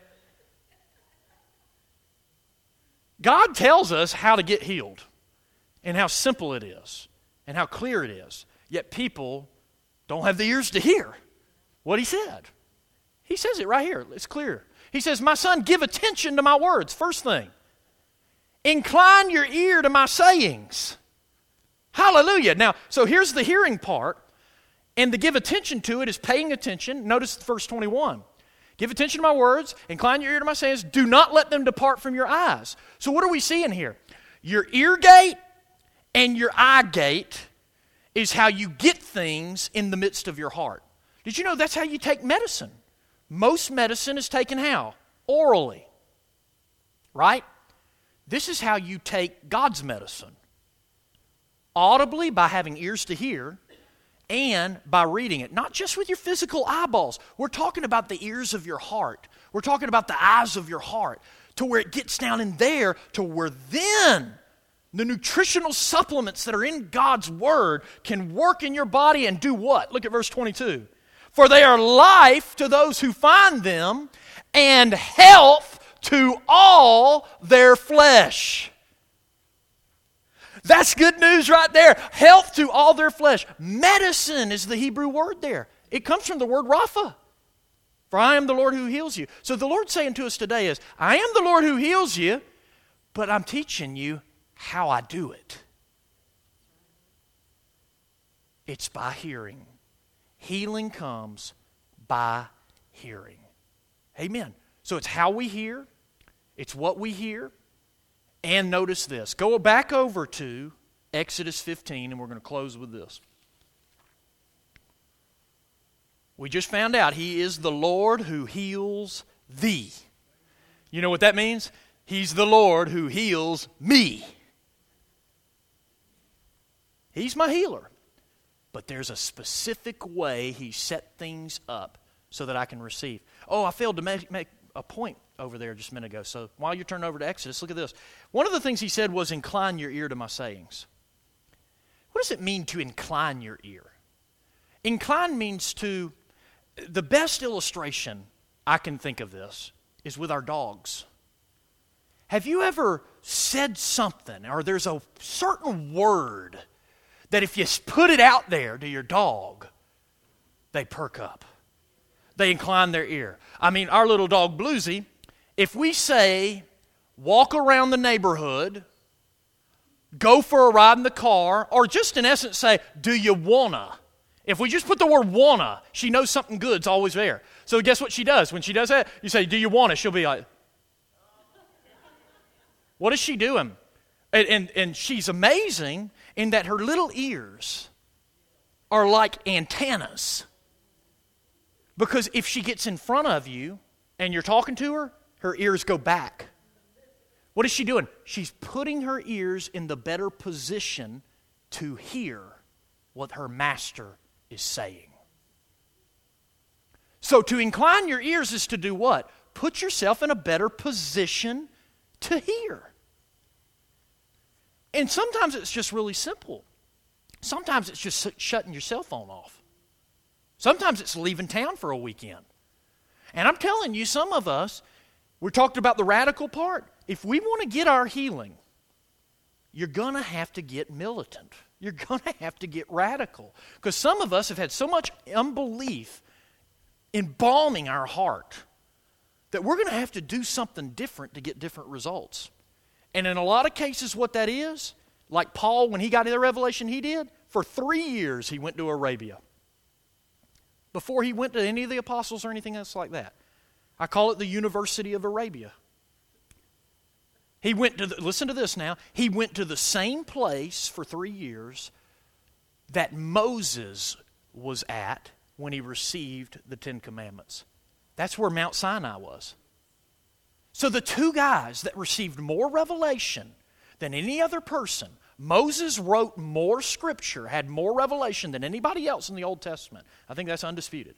God tells us how to get healed and how simple it is and how clear it is. Yet people don't have the ears to hear what he said. He says it right here. It's clear. He says, my son, give attention to my words. First thing. Incline your ear to my sayings. Hallelujah. Now, so here's the hearing part. And to give attention to it is paying attention. Notice verse twenty-one. Give attention to my words. Incline your ear to my sayings. Do not let them depart from your eyes. So what are we seeing here? Your ear gate and your eye gate is how you get things in the midst of your heart. Did you know that's how you take medicine? Most medicine is taken how? Orally. Right? This is how you take God's medicine. Audibly, by having ears to hear, and by reading it. Not just with your physical eyeballs. We're talking about the ears of your heart. We're talking about the eyes of your heart. To where it gets down in there, to where then the nutritional supplements that are in God's Word can work in your body and do what? Look at verse twenty-two. For they are life to those who find them, and health to all their flesh. That's good news right there. Health to all their flesh. Medicine is the Hebrew word there. It comes from the word Rapha. For I am the Lord who heals you. So the Lord's saying to us today is, I am the Lord who heals you, but I'm teaching you how I do it. It's by hearing. Healing comes by hearing. Amen. So it's how we hear. It's what we hear. And notice this. Go back over to Exodus fifteen, and we're going to close with this. We just found out He is the Lord who heals thee. You know what that means? He's the Lord who heals me. He's my healer. But there's a specific way He set things up so that I can receive. Oh, I failed to make, make a point over there just a minute ago. So while you're turning over to Exodus, look at this. One of the things He said was, incline your ear to my sayings. What does it mean to incline your ear? Incline means to, the best illustration I can think of this is with our dogs. Have you ever said something, or there's a certain word that if you put it out there to your dog, they perk up. They incline their ear. I mean, our little dog Bluesy, if we say, walk around the neighborhood, go for a ride in the car, or just in essence say, do you wanna? If we just put the word wanna, she knows something good's always there. So guess what she does? When she does that, you say, do you wanna? She'll be like, what is she doing? And, and, and she's amazing in that her little ears are like antennas. Because if she gets in front of you and you're talking to her, her ears go back. What is she doing? She's putting her ears in the better position to hear what her master is saying. So to incline your ears is to do what? Put yourself in a better position to hear. And sometimes it's just really simple. Sometimes it's just shutting your cell phone off. Sometimes it's leaving town for a weekend. And I'm telling you, some of us, we're talking about the radical part. If we want to get our healing, you're going to have to get militant. You're going to have to get radical. Because some of us have had so much unbelief embalming our heart that we're going to have to do something different to get different results. And in a lot of cases, what that is, like Paul, when he got the revelation he did, for three years he went to Arabia. Before he went to any of the apostles or anything else like that. I call it the University of Arabia. He went to, the, listen to this now, he went to the same place for three years that Moses was at when he received the Ten Commandments. That's where Mount Sinai was. So the two guys that received more revelation than any other person, Moses wrote more scripture, had more revelation than anybody else in the Old Testament. I think that's undisputed.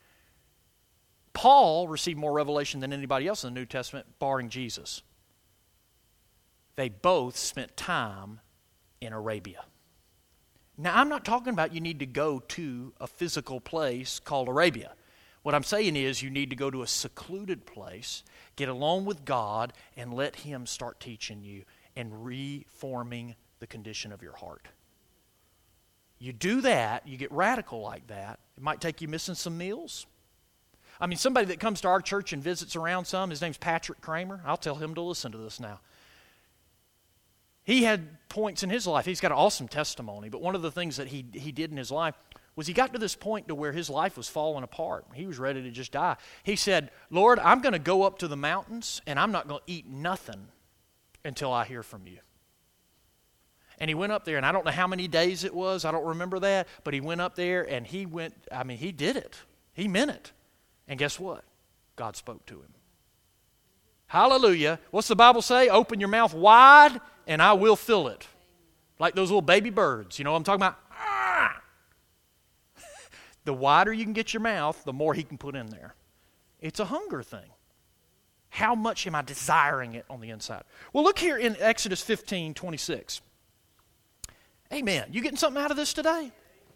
Paul received more revelation than anybody else in the New Testament, barring Jesus. They both spent time in Arabia. Now, I'm not talking about you need to go to a physical place called Arabia. What I'm saying is you need to go to a secluded place, get alone with God, and let Him start teaching you and reforming the condition of your heart. You do that, you get radical like that. It might take you missing some meals. I mean, somebody that comes to our church and visits around some, his name's Patrick Kramer. I'll tell him to listen to this now. He had points in his life. He's got an awesome testimony, but one of the things that he, he did in his life was he got to this point to where his life was falling apart. He was ready to just die. He said, Lord, I'm going to go up to the mountains and I'm not going to eat nothing until I hear from you. And he went up there, and I don't know how many days it was. I don't remember that. But he went up there, and he went, I mean, he did it. He meant it. And guess what? God spoke to him. Hallelujah. What's the Bible say? Open your mouth wide, and I will fill it. Like those little baby birds. You know what I'm talking about? Ah! The wider you can get your mouth, the more He can put in there. It's a hunger thing. How much am I desiring it on the inside? Well, look here in Exodus fifteen twenty-six. Amen. You getting something out of this today?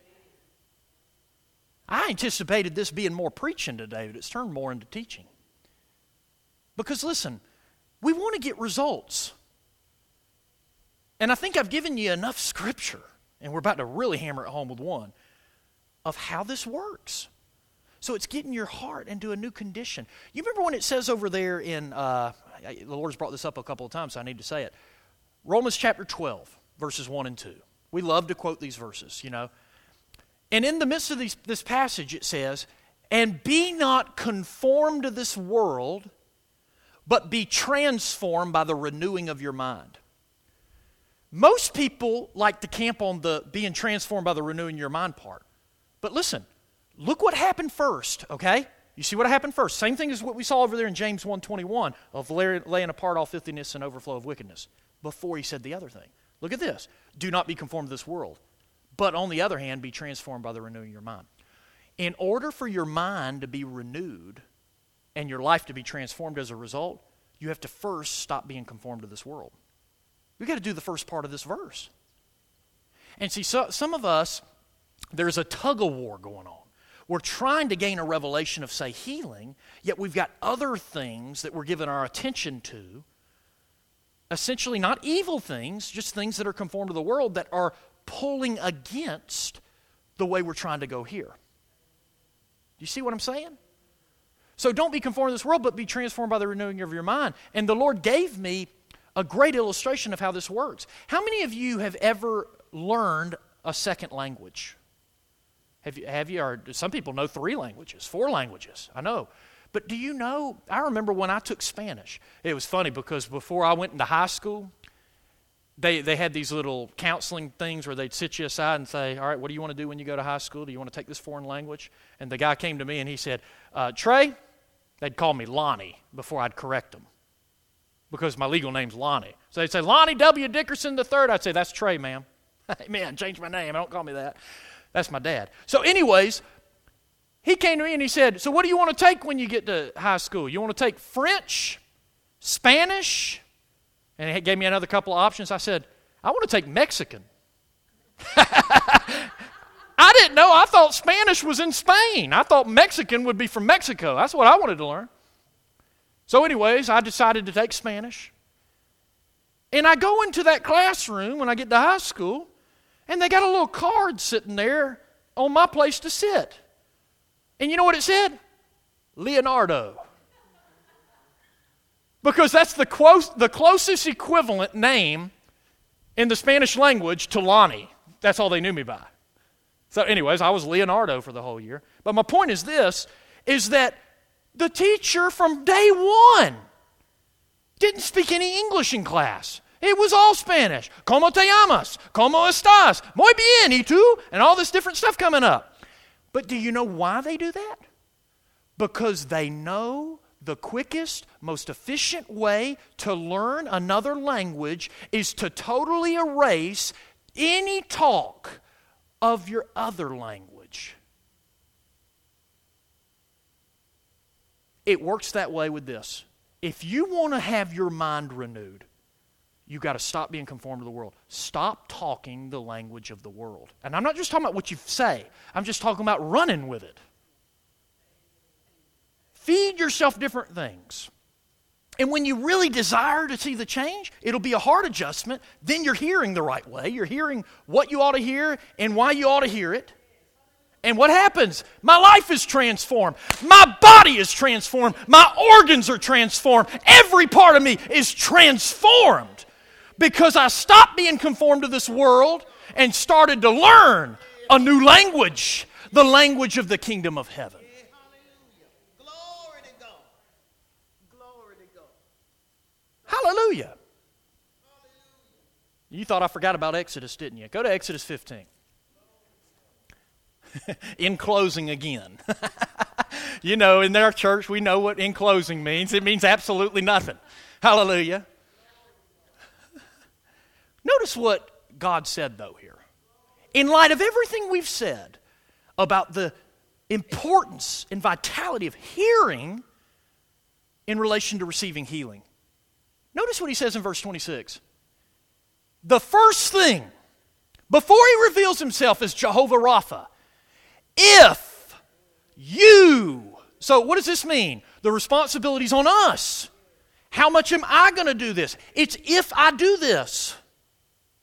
I anticipated this being more preaching today, but it's turned more into teaching. Because listen, we want to get results. And I think I've given you enough scripture, and we're about to really hammer it home with one, of how this works. So it's getting your heart into a new condition. You remember when it says over there in, uh, the Lord's brought this up a couple of times, so I need to say it. Romans chapter twelve, verses one and two. We love to quote these verses, you know. And in the midst of these, this passage it says, and be not conformed to this world, but be transformed by the renewing of your mind. Most people like to camp on the being transformed by the renewing your mind part. But listen, look what happened first, okay? You see what happened first. Same thing as what we saw over there in James one twenty-one of laying apart all filthiness and overflow of wickedness before he said the other thing. Look at this. Do not be conformed to this world, but on the other hand, be transformed by the renewing of your mind. In order for your mind to be renewed and your life to be transformed as a result, you have to first stop being conformed to this world. We've got to do the first part of this verse. And see, so, some of us, there's a tug-of-war going on. We're trying to gain a revelation of, say, healing, yet we've got other things that we're giving our attention to, essentially not evil things, just things that are conformed to the world that are pulling against the way we're trying to go here. Do you see what I'm saying? So don't be conformed to this world, but be transformed by the renewing of your mind. And the Lord gave me a great illustration of how this works. How many of you have ever learned a second language? Have you, have you, or some people know three languages, four languages, I know. But do you know, I remember when I took Spanish. It was funny because before I went into high school, they, they had these little counseling things where they'd sit you aside and say, all right, what do you want to do when you go to high school? Do you want to take this foreign language? And the guy came to me and he said, uh, Trey, they'd call me Lonnie before I'd correct them because my legal name's Lonnie. So they'd say, Lonnie W. Dickerson the third. I'd say, that's Trey, ma'am. Amen, change my name. Don't call me that. That's my dad. So anyways, he came to me and he said, so what do you want to take when you get to high school? You want to take French, Spanish? And he gave me another couple of options. I said, I want to take Mexican. I didn't know. I thought Spanish was in Spain. I thought Mexican would be from Mexico. That's what I wanted to learn. So anyways, I decided to take Spanish. And I go into that classroom when I get to high school, and they got a little card sitting there on my place to sit. And you know what it said? Leonardo. Because that's the, close, the closest equivalent name in the Spanish language to Lonnie. That's all they knew me by. So anyways, I was Leonardo for the whole year. But my point is this, is that the teacher from day one didn't speak any English in class. It was all Spanish. ¿Cómo te llamas? ¿Cómo estás? Muy bien, ¿y tú? And all this different stuff coming up. But do you know why they do that? Because they know the quickest, most efficient way to learn another language is to totally erase any talk of your other language. It works that way with this. If you want to have your mind renewed, you've got to stop being conformed to the world. Stop talking the language of the world. And I'm not just talking about what you say. I'm just talking about running with it. Feed yourself different things. And when you really desire to see the change, it'll be a heart adjustment. Then you're hearing the right way. You're hearing what you ought to hear and why you ought to hear it. And what happens? My life is transformed. My body is transformed. My organs are transformed. Every part of me is transformed because I stopped being conformed to this world and started to learn a new language, the language of the kingdom of heaven. Glory to God. Glory to God. Hallelujah. You thought I forgot about Exodus, didn't you? Go to Exodus fifteen. In closing again. You know, in their church, we know what in closing means. It means absolutely nothing. Hallelujah. Notice what God said, though, here. In light of everything we've said about the importance and vitality of hearing in relation to receiving healing, notice what he says in verse twenty-six. The first thing, before he reveals himself as Jehovah Rapha, if you, so what does this mean? The responsibility's on us. How much am I going to do this? It's if I do this.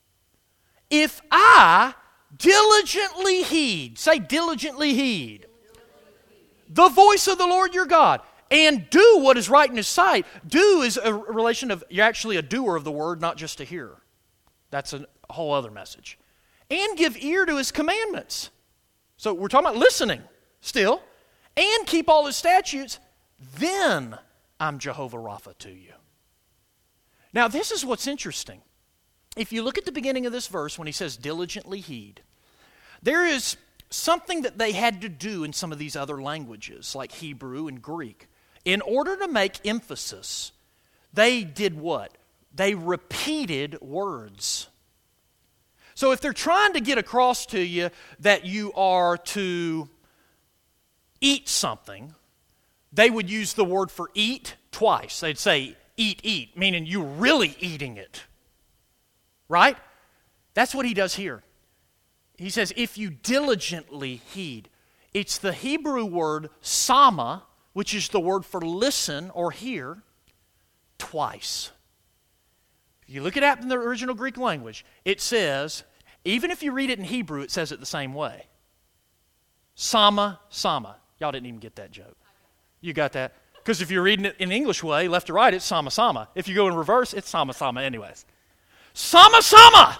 if I diligently heed, say diligently heed, the voice of the Lord your God, and do what is right in His sight. Do is a relation of, you're actually a doer of the word, not just a hearer. That's a whole other message. And give ear to His commandments. So we're talking about listening still. And keep all His statutes. Then I'm Jehovah Rapha to you. Now this is what's interesting. If you look at the beginning of this verse when he says diligently heed, there is something that they had to do in some of these other languages like Hebrew and Greek. In order to make emphasis, they did what? They repeated words. So if they're trying to get across to you that you are to eat something, they would use the word for eat twice. They'd say eat, eat, meaning you're really eating it. Right? That's what he does here. He says, if you diligently heed. It's the Hebrew word sama, which is the word for listen or hear, twice. If you look it up in the original Greek language, it says, even if you read it in Hebrew, it says it the same way. Sama, sama. Y'all didn't even get that joke. You got that? Because if you're reading it in English way, left to right, it's sama, sama. If you go in reverse, it's sama, sama anyways. Sama, sama.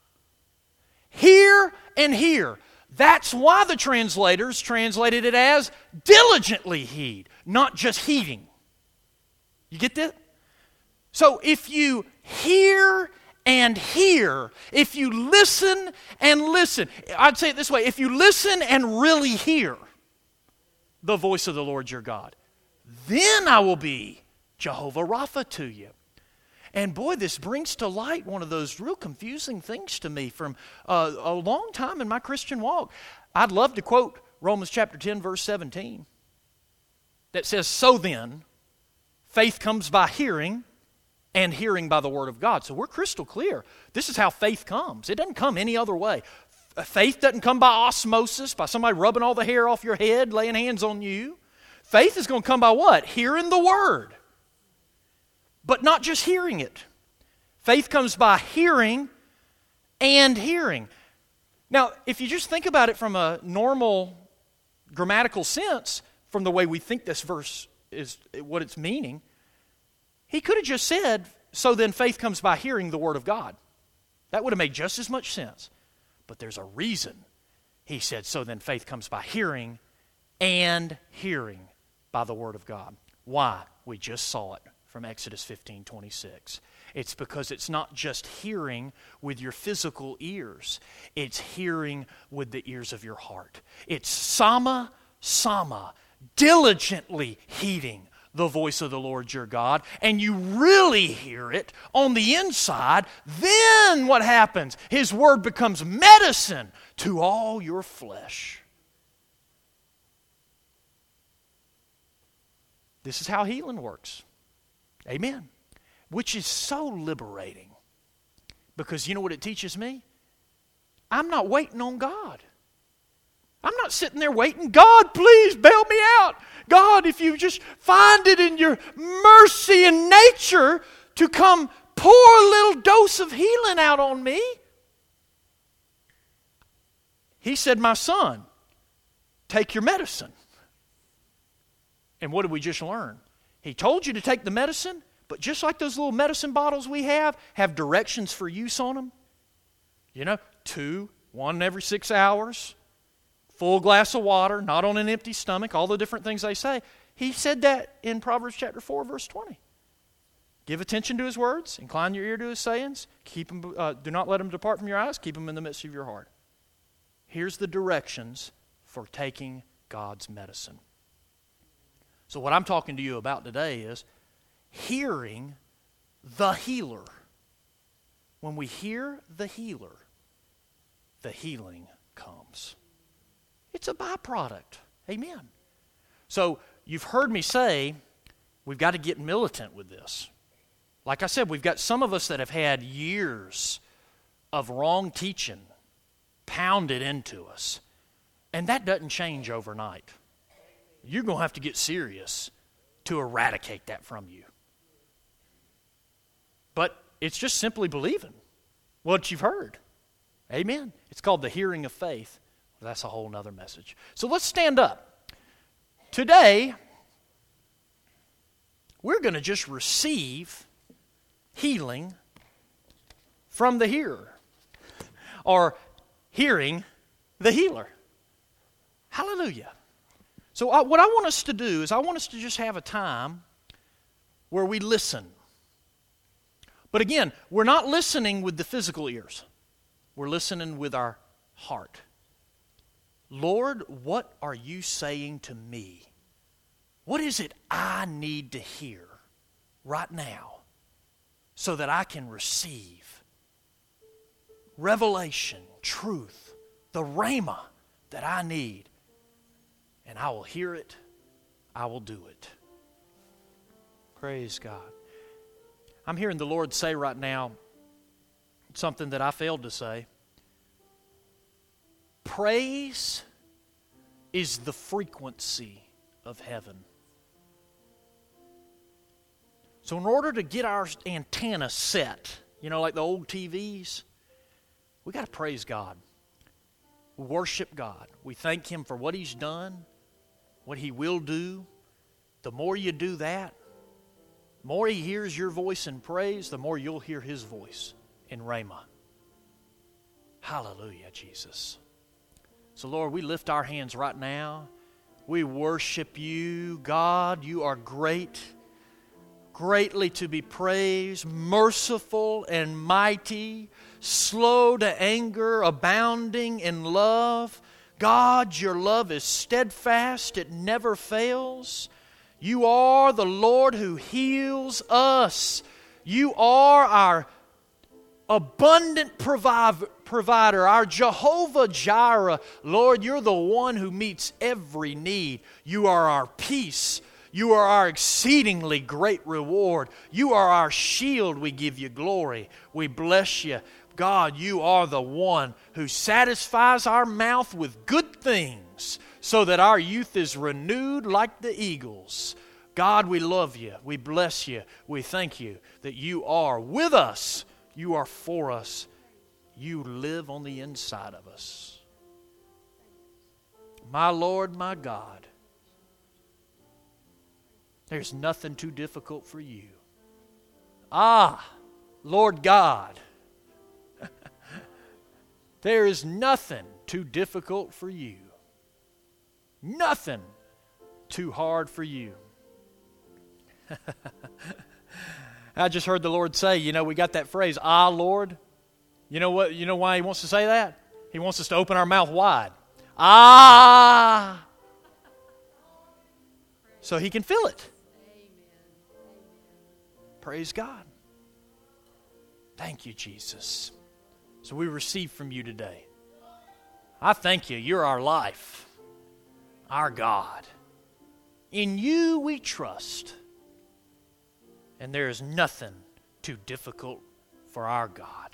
Hear and hear. That's why the translators translated it as diligently heed, not just heeding. You get that? So if you hear and hear, if you listen and listen, I'd say it this way, if you listen and really hear the voice of the Lord your God, then I will be Jehovah Rapha to you. And boy, this brings to light one of those real confusing things to me from uh, a long time in my Christian walk. I'd love to quote Romans chapter ten, verse seventeen, that says, so then, faith comes by hearing, and hearing by the word of God. So we're crystal clear. This is how faith comes. It doesn't come any other way. Faith doesn't come by osmosis, by somebody rubbing all the hair off your head, laying hands on you. Faith is going to come by what? Hearing the word. But not just hearing it. Faith comes by hearing and hearing. Now, if you just think about it from a normal grammatical sense, from the way we think this verse is, what it's meaning, he could have just said, so then faith comes by hearing the word of God. That would have made just as much sense. But there's a reason he said, so then faith comes by hearing and hearing by the word of God. Why? We just saw it from Exodus fifteen twenty-six. It's because it's not just hearing with your physical ears. It's hearing with the ears of your heart. It's sama, sama, diligently heeding the voice of the Lord your God, and you really hear it on the inside. Then what happens? His word becomes medicine to all your flesh. This is how healing works. Amen. Which is so liberating. Because you know what it teaches me? I'm not waiting on God. I'm not sitting there waiting, God, please bail me out. God, if you just find it in your mercy and nature to come pour a little dose of healing out on me. He said, my son, take your medicine. And what did we just learn? He told you to take the medicine, but just like those little medicine bottles we have, have directions for use on them. You know, two, one every six hours, full glass of water, not on an empty stomach, all the different things they say. He said that in Proverbs chapter four, verse twenty. Give attention to his words, incline your ear to his sayings, keep them, uh, do not let them depart from your eyes, keep them in the midst of your heart. Here's the directions for taking God's medicine. So what I'm talking to you about today is hearing the healer. When we hear the healer, the healing comes. It's a byproduct. Amen. So you've heard me say we've got to get militant with this. Like I said, we've got some of us that have had years of wrong teaching pounded into us. And that doesn't change overnight. You're going to have to get serious to eradicate that from you. But it's just simply believing what you've heard. Amen. It's called the hearing of faith. That's a whole nother message. So let's stand up. Today, we're going to just receive healing from the hearer, or hearing the healer. Hallelujah. So I, what I want us to do is I want us to just have a time where we listen. But again, we're not listening with the physical ears. We're listening with our heart. Lord, what are you saying to me? What is it I need to hear right now so that I can receive revelation, truth, the rhema that I need? And I will hear it, I will do it. Praise God. I'm hearing the Lord say right now something that I failed to say. Praise is the frequency of heaven. So in order to get our antenna set, you know, like the old T Vs, we got to praise God. We worship God. We thank Him for what He's done, what He will do. The more you do that, the more He hears your voice in praise, the more you'll hear His voice in Rhema. Hallelujah, Jesus. So, Lord, we lift our hands right now. We worship You. God, You are great, greatly to be praised, merciful and mighty, slow to anger, abounding in love. God, Your love is steadfast. It never fails. You are the Lord who heals us. You are our abundant provi- provider, our Jehovah Jireh. Lord, You're the one who meets every need. You are our peace. You are our exceedingly great reward. You are our shield. We give You glory. We bless You. God, You are the one who satisfies our mouth with good things so that our youth is renewed like the eagles. God, we love You. We bless You. We thank You that You are with us. You are for us. You live on the inside of us. My Lord, my God, there's nothing too difficult for You. Ah, Lord God, there is nothing too difficult for You. Nothing too hard for You. I just heard the Lord say, you know, we got that phrase, ah, Lord. You know what? You know why He wants to say that? He wants us to open our mouth wide. Ah! So He can feel it. Praise God. Thank You, Jesus. So we receive from You today. I thank You. You're our life, our God. In You we trust. And there is nothing too difficult for our God.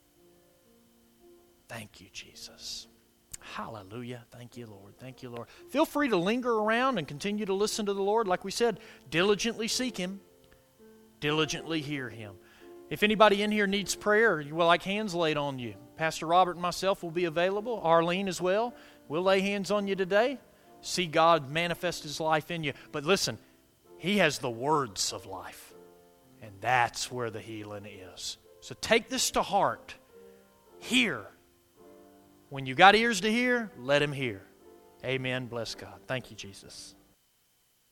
Thank You, Jesus. Hallelujah. Thank You, Lord. Thank You, Lord. Feel free to linger around and continue to listen to the Lord. Like we said, diligently seek Him. Diligently hear Him. If anybody in here needs prayer, you will like hands laid on you, Pastor Robert and myself will be available. Arlene as well. We'll lay hands on you today. See God manifest His life in you. But listen, He has the words of life. And that's where the healing is. So take this to heart. Hear. When you got ears to hear, let Him hear. Amen. Bless God. Thank You, Jesus.